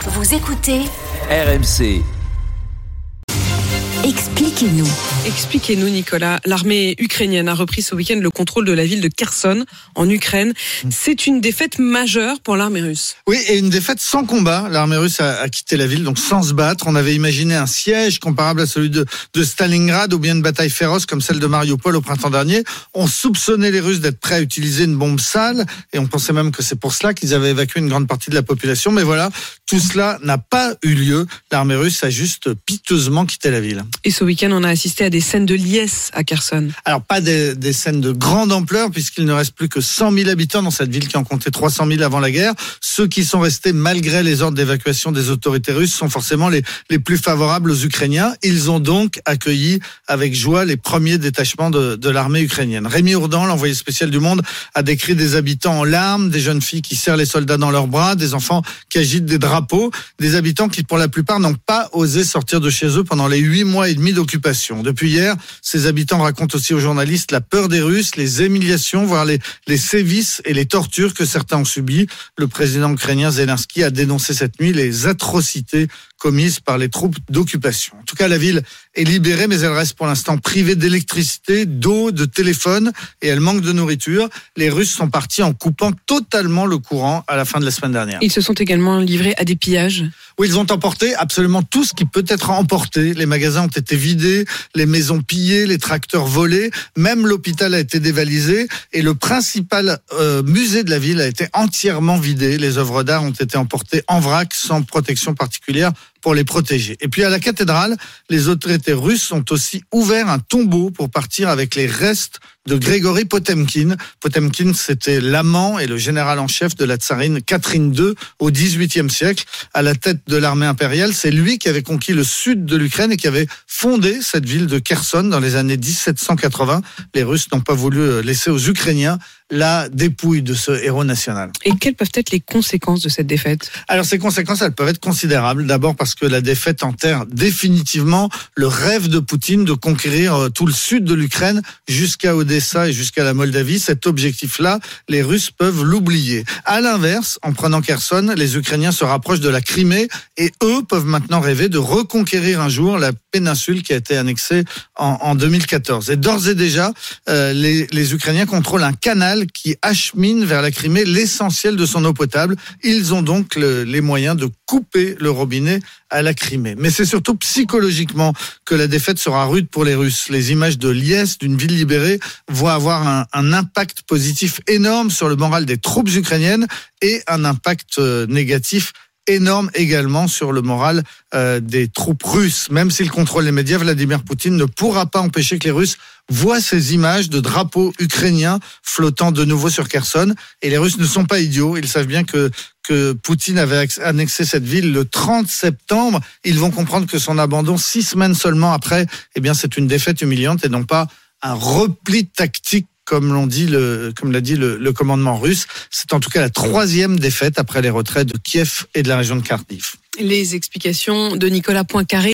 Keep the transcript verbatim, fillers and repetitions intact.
Vous écoutez R M C. Expliquez-nous. Expliquez-nous, Nicolas. L'armée ukrainienne a repris ce week-end le contrôle de la ville de Kherson, en Ukraine. C'est une défaite majeure pour l'armée russe. Oui, et une défaite sans combat. L'armée russe a, a quitté la ville, donc sans se battre. On avait imaginé un siège comparable à celui de, de Stalingrad, ou bien une bataille féroce comme celle de Mariupol au printemps dernier. On soupçonnait les Russes d'être prêts à utiliser une bombe sale, et on pensait même que c'est pour cela qu'ils avaient évacué une grande partie de la population. Mais voilà, tout cela n'a pas eu lieu. L'armée russe a juste piteusement quitté la ville. Et ce week-end, on a assisté à des scènes de liesse à Kherson. Alors, pas des, des scènes de grande ampleur, puisqu'il ne reste plus que cent mille habitants dans cette ville qui en comptait trois cent mille avant la guerre. Ceux qui sont restés malgré les ordres d'évacuation des autorités russes sont forcément les, les plus favorables aux Ukrainiens. Ils ont donc accueilli avec joie les premiers détachements de, de l'armée ukrainienne. Rémi Ourdan, l'envoyé spécial du Monde, a décrit des habitants en larmes, des jeunes filles qui serrent les soldats dans leurs bras, des enfants qui agitent des drapeaux, des habitants qui, pour la plupart, n'ont pas osé sortir de chez eux pendant les huit mois et demi d'occupation. Depuis hier, ces habitants racontent aussi aux journalistes la peur des Russes, les humiliations, voire les, les sévices et les tortures que certains ont subies. Le président ukrainien Zelensky a dénoncé cette nuit les atrocités commises par les troupes d'occupation. En tout cas, la ville est libérée, mais elle reste pour l'instant privée d'électricité, d'eau, de téléphone, et elle manque de nourriture. Les Russes sont partis en coupant totalement le courant à la fin de la semaine dernière. Ils se sont également livrés à des pillages. Oui, ils ont emporté absolument tout ce qui peut être emporté. Les magasins ont été vidés, les maisons pillées, les tracteurs volés, même l'hôpital a été dévalisé, et le principal euh, musée de la ville a été entièrement vidé. Les œuvres d'art ont été emportées en vrac, sans protection particulière pour les protéger. Et puis à la cathédrale, les autorités russes ont aussi ouvert un tombeau pour partir avec les restes de Grégory Potemkin. Potemkin, c'était l'amant et le général en chef de la tsarine Catherine deux au dix-huitième siècle. À la tête de l'armée impériale, c'est lui qui avait conquis le sud de l'Ukraine et qui avait fondé cette ville de Kherson dans les années dix-sept cent quatre-vingts. Les Russes n'ont pas voulu laisser aux Ukrainiens la dépouille de ce héros national. Et quelles peuvent être les conséquences de cette défaite ? Alors ces conséquences, elles peuvent être considérables. D'abord parce que la défaite enterre définitivement le rêve de Poutine de conquérir tout le sud de l'Ukraine jusqu'à Odessa et jusqu'à la Moldavie. Cet objectif-là, les Russes peuvent l'oublier. À l'inverse, en prenant Kherson, les Ukrainiens se rapprochent de la Crimée et eux peuvent maintenant rêver de reconquérir un jour la péninsule qui a été annexée en, en deux mille quatorze. Et d'ores et déjà, euh, les, les Ukrainiens contrôlent un canal qui achemine vers la Crimée l'essentiel de son eau potable. Ils ont donc le, les moyens de couper le robinet à la Crimée. Mais c'est surtout psychologiquement que la défaite sera rude pour les Russes. Les images de liesse d'une ville libérée vont avoir un, un impact positif énorme sur le moral des troupes ukrainiennes et un impact euh, négatif énorme également sur le moral euh, des troupes russes. Même s'il contrôle les médias, Vladimir Poutine ne pourra pas empêcher que les Russes voient ces images de drapeaux ukrainiens flottant de nouveau sur Kherson. Et les Russes ne sont pas idiots. Ils savent bien que que Poutine avait annexé cette ville le trente septembre. Ils vont comprendre que son abandon, six semaines seulement après, eh bien, c'est une défaite humiliante et non pas un repli tactique comme l'on dit, le, comme l'a dit le, le commandement russe. C'est en tout cas la troisième défaite après les retraits de Kiev et de la région de Kharkiv. Les explications de Nicolas Poincaré.